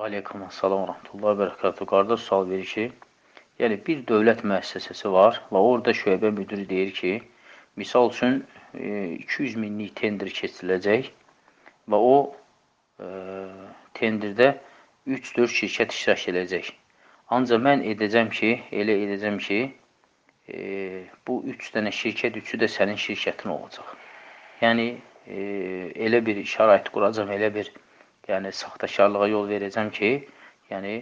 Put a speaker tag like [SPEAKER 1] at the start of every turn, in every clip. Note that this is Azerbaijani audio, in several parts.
[SPEAKER 1] Aleykum assalam və rəhmətullah və bərəkatuhu. Qardaş sual verir ki, yəni bir dövlət müəssisəsi var və orada şöbə müdiri deyir ki, misal üçün 200 minlik tender keçiriləcək və o tenderdə 3-4 şirkət iştirak edəcək. Ancaq mən edəcəm ki, elə edəcəm ki, bu 3 dənə şirkət, üçü də sənin şirkətin olacaq. Yəni, elə bir şərait quracam, elə bir saxtakarlığa yol verəcəm ki, yəni,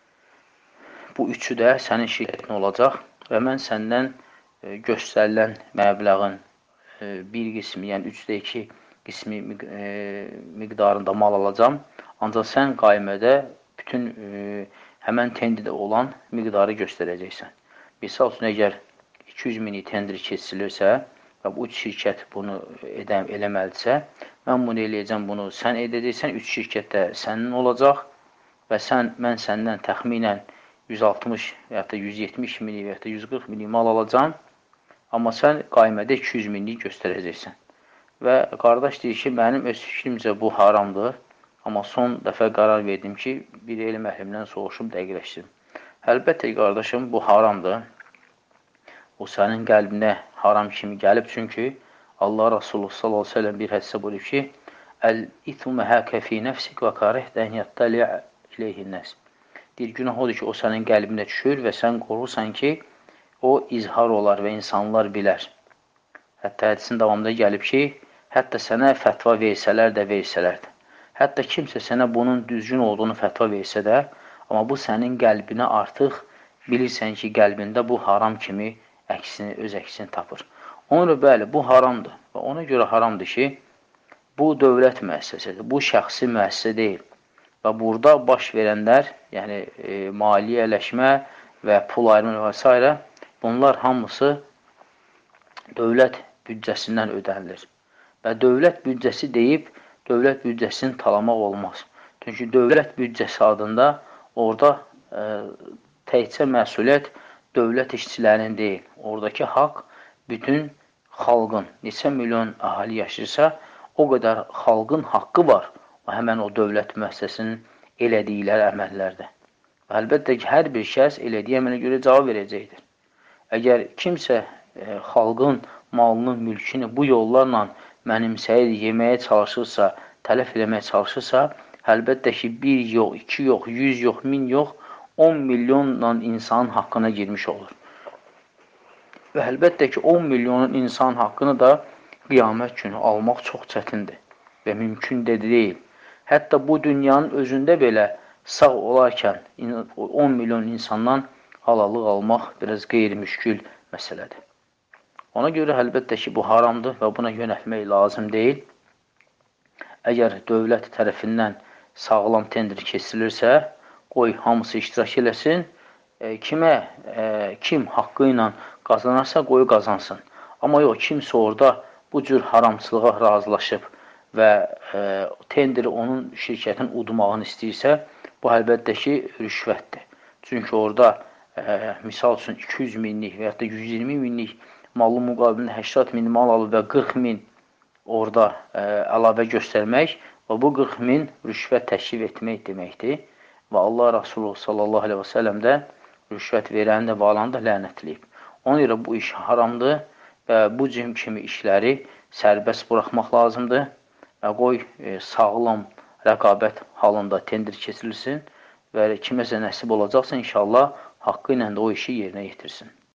[SPEAKER 1] bu üçü də sənin şirkətin olacaq və mən səndən göstərilən məbləğin bir qismi, yəni 3/2 qismi miqdarında mal alacam. Ancaq sən qaimədə bütün həmən tenderdə olan miqdarı göstərəcəksən. Misal üçün, əgər 200 minlik tender keçirilirsə və bu 3 şirkət bunu eləməlidirsə, mən bunu eləyəcəm, bunu sən edəcəksən, 3 şirkət də sənin olacaq və mən səndən təxminən 160 və ya da 170 minlik və ya da 140 minlik mal alacam, amma sən qaimədə 200 minlik göstərəcəksən. Və qardaş deyir ki, mənim öz fikrimcə bu haramdır, amma son dəfə qərar verdim ki, bir elm əhlimdən soruşum, dəqiqləşdirim. Əlbəttə, qardaşım, bu haramdır. O sənin qəlbinə haram kimi gəlib, çünki Allah Rasulullah sallallahu aleyhi ve sellem bir hədisdə buyurur ki, Əl-ithmu məhəkə fi nəfsik və karihdən yattəli' iləyhin-nəs. Deyir, günah odur ki, o sənin qəlbinə düşür və sən qorursan ki, o izhar olar və insanlar bilər. Hətta hədisin davamında gəlib ki, hətta sənə fətva versələr də. Hətta kimsə sənə bunun düzgün olduğunu fətva versə də, amma bu sənin qəlbinə artıq bilirsən ki, qəlbində bu haram kimi öz əksini tapır. Ona bəli, bu haramdır və ona görə haramdır ki, bu dövlət müəssisəsidir, bu şəxsi müəssisə deyil. Və burada baş verənlər, yəni maliyyələşmə və pul ayrımı və s. bunlar hamısı dövlət büdcəsindən ödənilir. Və dövlət büdcəsi deyib, dövlət büdcəsini talamaq olmaz. Çünki dövlət büdcəsi adında orada təkcə məsuliyyət dövlət işçilərinin deyil. Oradakı haqq bütün xalqın, neçə milyon əhali yaşayırsa, o qədər xalqın haqqı var həmən o dövlət müəssisəsinin elədikləri əməllərdə. Və əlbəttə ki, hər bir şəxs elədiyi əmələ görə cavab verəcəkdir. Əgər kimsə xalqın malının, mülkünü bu yollarla mənimsəyir, yeməyə çalışırsa, tələf eləməyə çalışırsa, əlbəttə ki, 1 yox, 2 yox, 100 yox, 1000 yox, 10 milyonla insanın haqqına girmiş olur. Və əlbəttə ki, 10 milyonun insan haqqını da qiyamət günü almaq çox çətindir və mümkün də deyil. Hətta bu dünyanın özündə belə sağ olarkən 10 milyon insandan halallıq almaq biraz qeyri-müşkül məsələdir. Ona görə əlbəttə ki, bu haramdır və buna yönəlmək lazım deyil. Əgər dövlət tərəfindən sağlam tender keçirilirsə, qoy hamısı iştirak eləsin. Kim haqqı ilə qazanarsa, qoyu qazansın. Amma yox, kimsə orada bu cür haramçılığa razılaşıb və tenderi onun şirkətin udmağını istəyirsə, bu əlbəttə ki, rüşvətdir. Çünki orada, misal üçün 200 minlik və ya da 120 minlik mallı müqabilində 80 min mal alıb və 40 min orada əlavə göstərmək və bu 40 min rüşvət təşkil etmək deməkdir. Və Allah Rasulullah sallallahu aleyhi və səlləm də rüşvət verəni də və alanı da lənətləyib. Ona görə bu iş haramdır və bu cür kimi işləri sərbəst buraxmaq lazımdır və qoy sağlam rəqabət halında tender keçirilsin və kiməsə nəsib olacaqsa inşallah haqqı ilə də o işi yerinə yetirsin.